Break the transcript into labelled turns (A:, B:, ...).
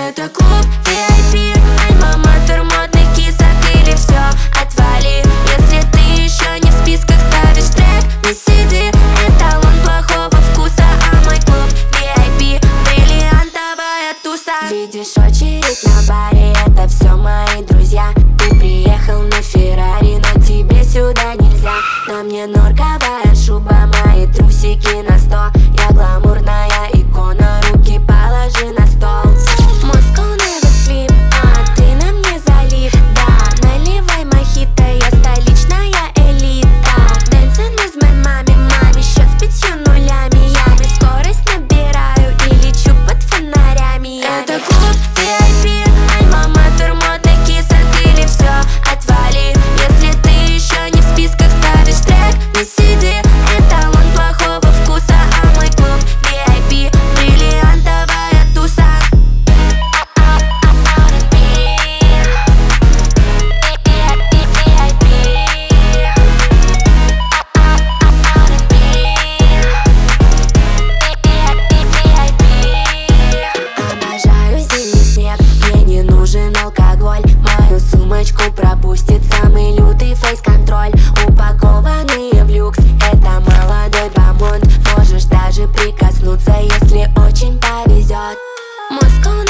A: Это клуб VIP, альма-матер модных кисок или все отвали. Если ты еще не в списках ставишь трек, не сиди, эталон плохого вкуса. А мой клуб VIP, бриллиантовая туса. Видишь очередь на баре, это все мои друзья. Ты приехал на Феррари, но тебе сюда нельзя. На мне норковая шуба, мои трусики на 100. Я гламурная икона, руки положи на стол. Moscow never sleep, а ты на мне залип. Да, наливай мохито, я столичная элита. Dancing with my маме, счет с 5 нулями. Я без скорость набираю и лечу под фонарями. Это клуб VIP, альма-матер модных кисок или все отвали. Если ты еще не в списках ставишь трек, не сиди, эталон плохого вкуса. А мой клуб VIP, бриллиантовая туса. Обожаю зимний снег, мне не нужен алкоголь. Мою сумочку пропустит самый лютый фейс-контроль. Упакованные в люкс, это молодой бомонд. Можешь даже прикоснуться, если очень повезет. Moscow